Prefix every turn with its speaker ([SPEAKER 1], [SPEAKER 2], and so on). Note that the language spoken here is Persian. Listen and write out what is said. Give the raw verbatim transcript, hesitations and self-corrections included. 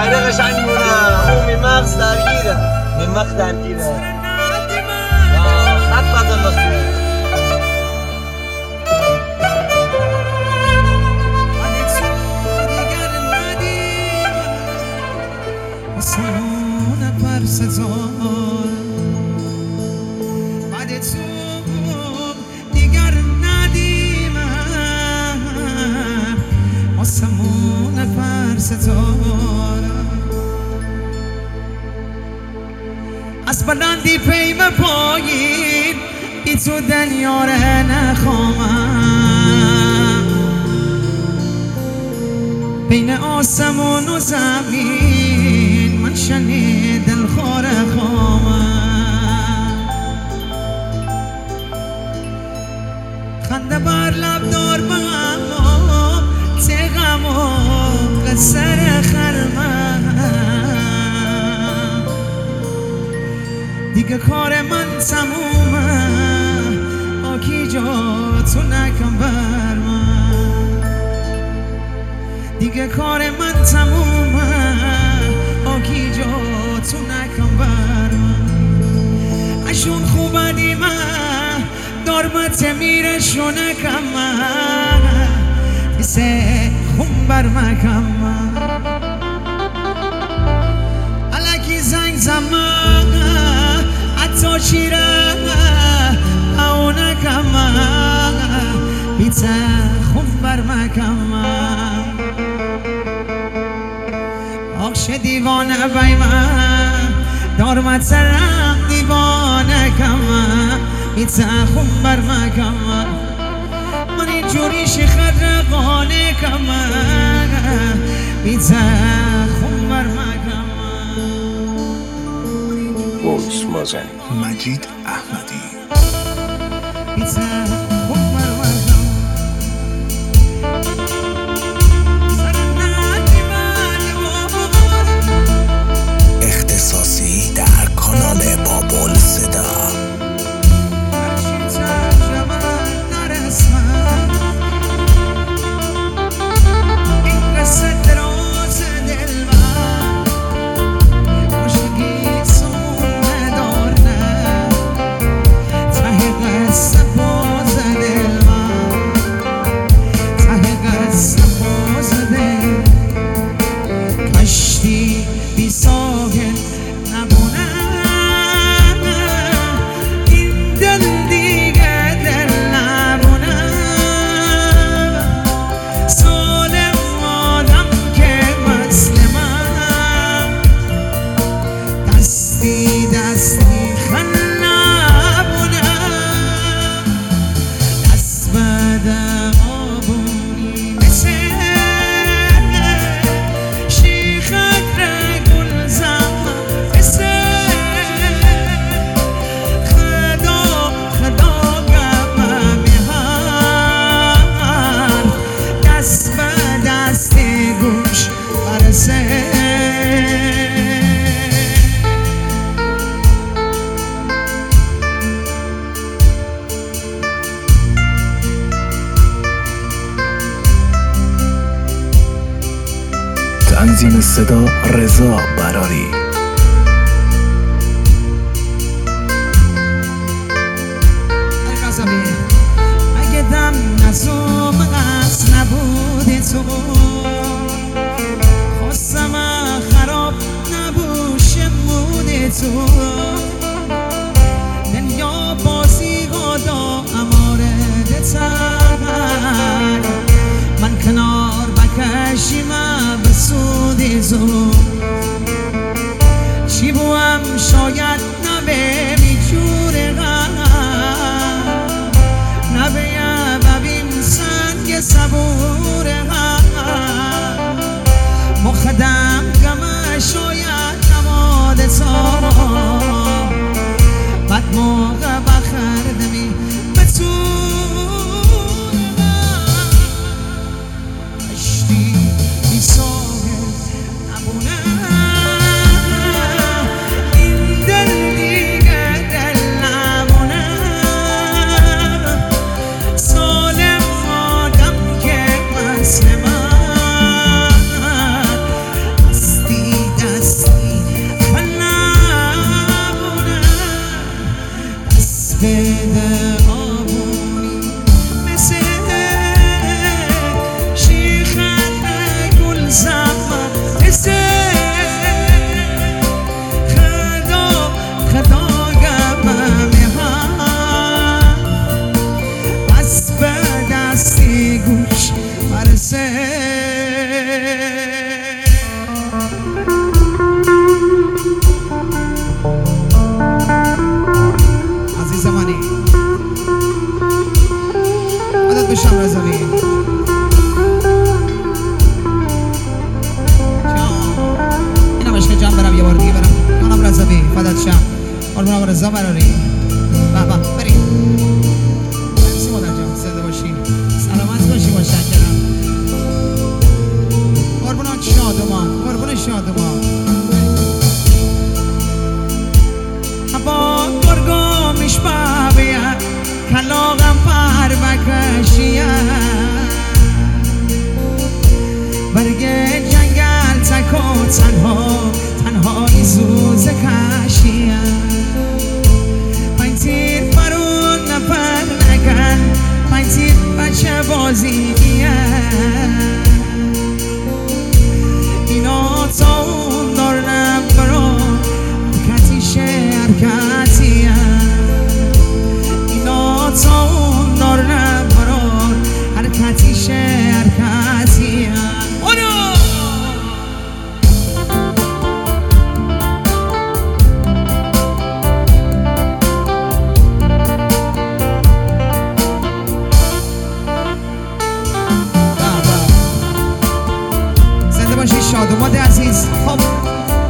[SPEAKER 1] شاعر قشنگونه اون می مغز درگیره می مغز درگیره خط بزن بسید
[SPEAKER 2] آسمان پرستار بعد تو دیگر ندیم آسمان پرستار از بلندی پیم پایین بی تو دنیا را نخواهم بین آسمان و زمین من شنید دلخوار خواهم خنده بر لب دار با اما تغم و قصر خرمم دیگه کار من تمومه آکی جا تو نکن بر من دیگه کار من تمومه آکی جا تو نکن بر من اشون خوبه دیمه دارمت میره شونه کمه دیسه خون بر مکمه الکی زنگ زمه حتی شیره او نکمه بیته خون بر مکمه آخش دیوانه بیمه دارمت سرم دیوانه کمه بیته خون بر مکمه من این جوری شخر رقانه کمه بیته خون بر مکمه
[SPEAKER 3] بوس مازنی مجید احمدی
[SPEAKER 2] بیته
[SPEAKER 3] اختصاصی در کانال بابل صدا تنظیم صدا رضا براری
[SPEAKER 2] اگه دم نزوم از نبود تو خواستم خراب نبوشه مود تو دنیا بازی غدا امارد تر من کنار بکشیم بسود تو چی بوام شاید نبه میجور غم نبه ببین سنگ صبور غم مخدم گمه شاید نماد تا بد موقع بخردمی به تو اشتی بی ساگه نبونه این دل داداشم رضوی اینم عشق جان برم یه بار دیگه برم جانم رضوی فدات شم قربون آقا رضا براری بابا بریم مرسی مادر جان زنده باشی سلامت باشی متشکرم قربون شادمان قربون شادمان با گرگو میشبابیه کلاغم پر بکشیه برگ جنگل تک و تنها تنهایی سوز کشیه پنج تیر فرون نفر نکن پنج تیر بچه بازیه اینا تا اون دار نبرون حرکتیشه حرکتیه اینا تا اون دار نبرون حرکتیشه حرکتیه اونو زنده باشی شادوماد عزیز. خب